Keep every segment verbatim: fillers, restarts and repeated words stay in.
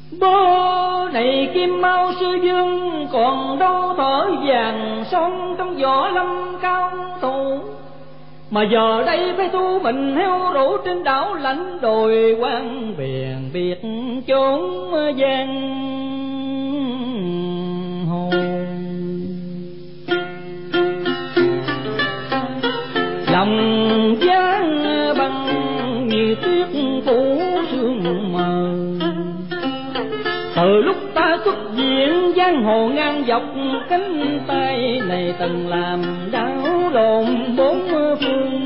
Bố này Kim Mao sư dương, còn đâu thở vàng son trong võ lâm cao thủ. Mà giờ đây phải thu mình heo rủ trên đảo lãnh đồi quan biển biệt chốn giang hồ. Lòng giang băng như tuyết phủ sương mờ, từ lúc ta xuất diện giang hồ ngang dọc, cánh tay này từng làm đảo lộn bốn phương.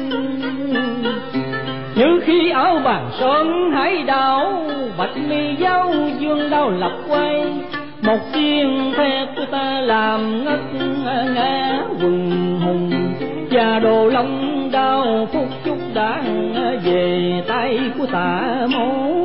Như khi áo vàng son hải đảo, bạch mi giáo dương đao lập quay, một tiếng thét của ta làm ngất ngã quần hùng. Và đồ long đao phút chốc đã về tay của Tạ Mỗ.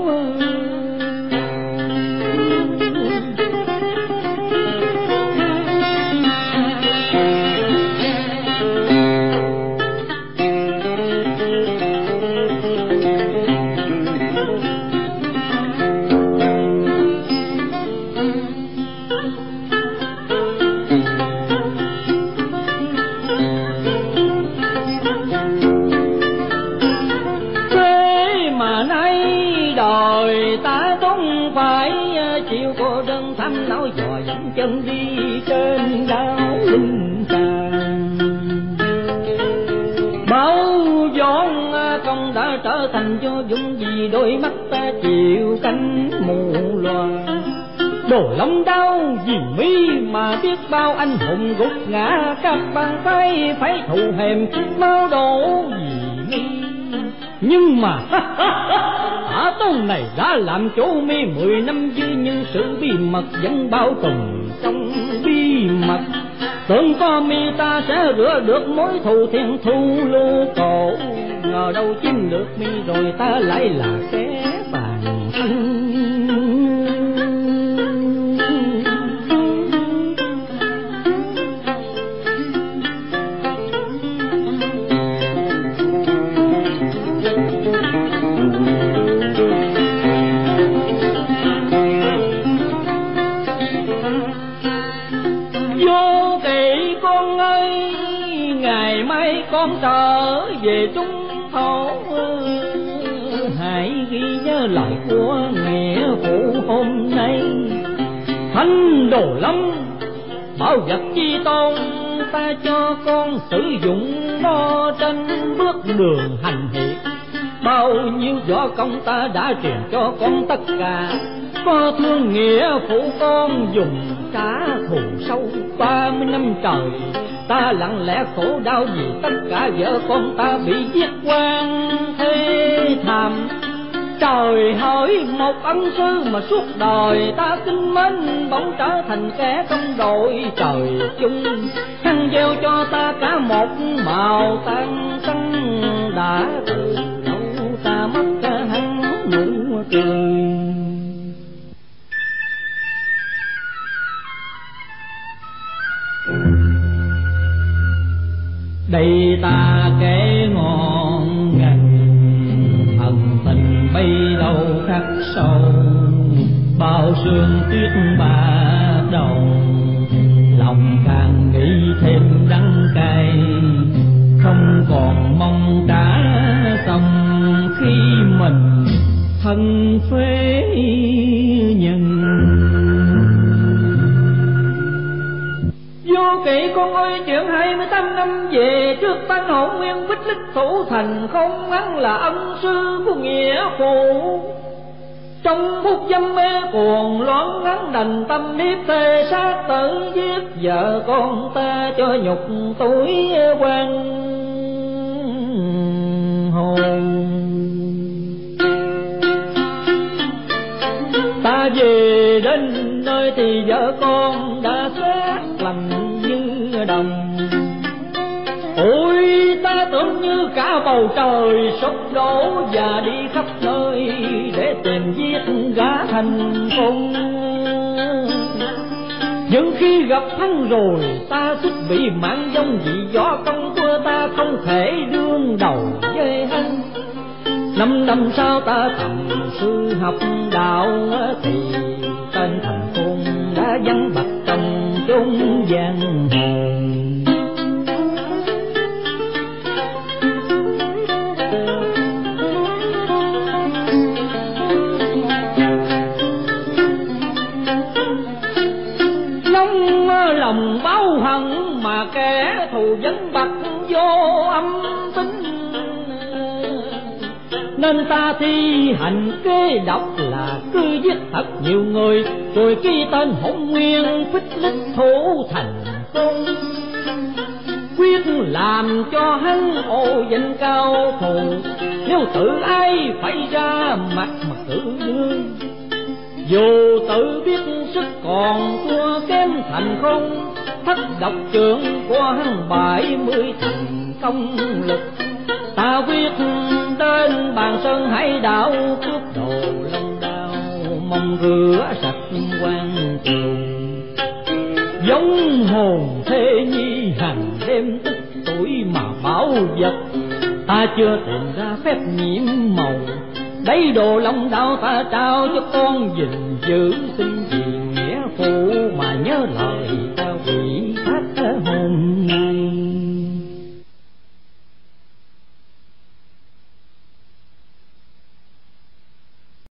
Nói dò dẫn chân đi trên đảo linh tràng, bao vốn công đã trở thành vô dụng, vì đôi mắt ta chịu cánh mù loà. Đồ long đao vì mi mà biết bao anh hùng gục ngã, các bàn tay phải thù hèm máu đổ vì mi. Nhưng mà Ả Tôn này đã làm chỗ mi mười năm dư, nhưng sự bí mật vẫn bao tùng trong bí mật. Tưởng có mi ta sẽ rửa được mối thù thiên thu lưu cổ, ngờ đâu chiếm được mi rồi ta lại là kẻ tàn thân. Con trở về Trung Thổ, hãy ghi nhớ lời của nghĩa phụ hôm nay. Thanh Đồ Long bảo vật chi tôn, ta cho con sử dụng nó trên bước đường hành hiệp. Bao nhiêu võ công ta đã truyền cho con tất cả, có thương nghĩa phụ con dùng trả thù sâu. Ba mươi năm trời ta lặng lẽ khổ đau vì tất cả vợ con ta bị giết quan thế thảm. Trời hỡi, một ân sư mà suốt đời ta kính mến, bỗng trở thành kẻ công đội trời chung. Hắn gieo cho ta cả một màu tan xanh, đã từ lâu ta mất hắn nụ cười. Đây ta kể ngon ngành, ân tình bấy lâu khắc sâu. Bao sương tuyết ba đầu, lòng càng nghĩ thêm đắng cay. Không còn mong trả xong khi mình thân phế nhân. Vô kỵ con ơi, chuyện hai mươi tám năm về trước tăng hổ nguyên bích lích thủ thành, không hắn là ân sư của nghĩa phụ. Trong phút dâm mê cuồng loạn, hắn đành tâm hiếp thề sát tử, giết vợ con ta cho nhục tuổi quan hồn. Ta về đến nơi thì vợ con đã xác lành như đồng. Ôi ta tưởng như cả bầu trời sụp đổ, và đi khắp nơi để tìm giết gã thành công. Nhưng khi gặp hắn rồi ta suýt bị mạng vong, vì võ công của ta không thể đương đầu với hắn. Năm năm sau ta thầm sư học đạo thì tên thành khôn đã vắng bặt trong chốn giang hồ. Lòng báo hận mà kẻ thù vẫn bặt vô âm tính, nên ta thi hành kế độc là cứ giết thật nhiều người, rồi ký tên hỗn nguyên phích lịch thủ thành công, quyết làm cho hắn ô danh cao thù. Nếu tự ai phải ra mặt mà tự đương, dù tự biết sức còn thua kém thành không, thất độc trưởng của hắn bảy mươi thành công lực. Ta quyết đến bàn sơn hải đảo cướp đồ long đao, mong rửa sạch quan trường. Giống hồn thế nhi hàng đêm tích tuổi mà bảo vật, ta chưa tìm ra phép nhiễm màu. Đấy đồ long đao ta trao cho con gìn giữ, xin vì nghĩa phụ mà nhớ lời